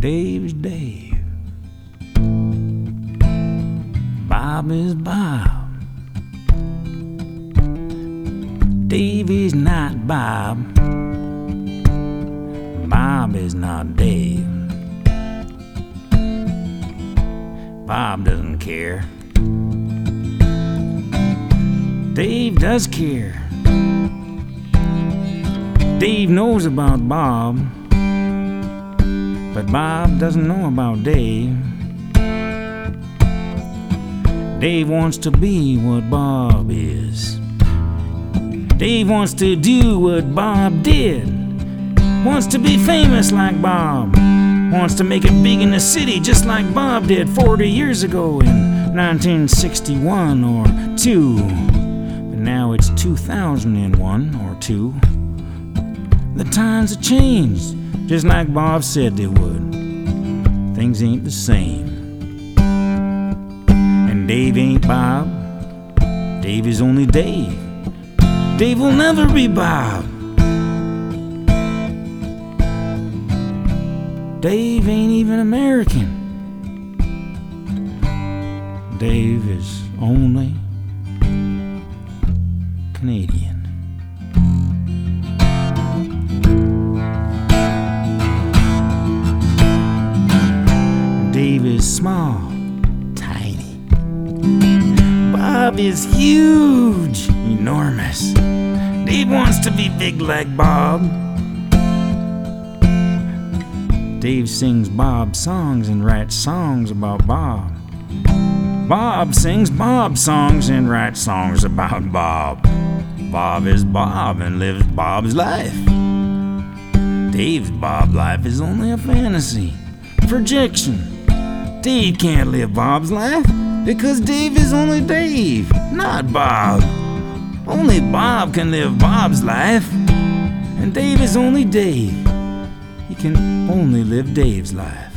Dave is Dave. Bob is Bob. Dave is not Bob. Bob is not Dave. Bob doesn't care. Dave does care. Dave knows about Bob, but Bob doesn't know about Dave. Dave wants to be what Bob is. Dave wants to do what Bob did. Wants to be famous like Bob. Wants to make it big in the city just like Bob did 40 years ago in 1961 or 2. But now it's 2001 or 2. The times have changed, just like Bob said they would. Things ain't the same. And Dave ain't Bob. Dave is only Dave. Dave will never be Bob. Dave ain't even American. Dave is only Canadian. Dave is small, tiny. Bob is huge, enormous. Dave wants to be big like Bob. Dave sings Bob songs and writes songs about Bob. Bob sings Bob songs and writes songs about Bob. Bob is Bob and lives Bob's life. Dave's Bob life is only a fantasy, projection. Dave can't live Bob's life because Dave is only Dave, not Bob. Only Bob can live Bob's life, and Dave is only Dave. He can only live Dave's life.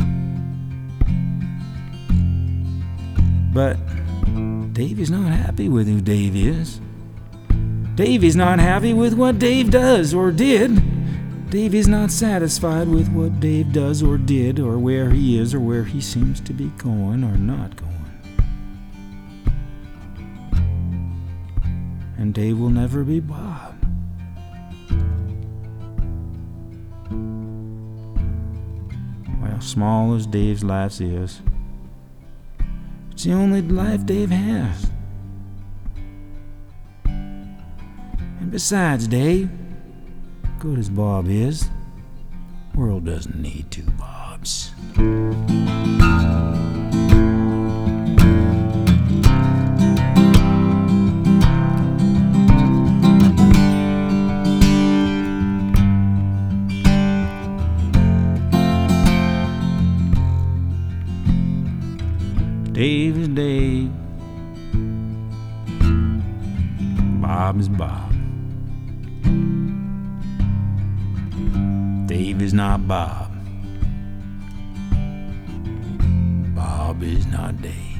But Dave is not happy with who Dave is. Dave is not happy with what Dave does or did. Dave is not satisfied with what Dave does or did, or where he is, or where he seems to be going or not going. And Dave will never be Bob. Well, small as Dave's life is, it's the only life Dave has. And besides Dave, good as Bob is, the world doesn't need two Bobs. Dave is Dave. Bob is Bob. Dave is not Bob. Bob is not Dave.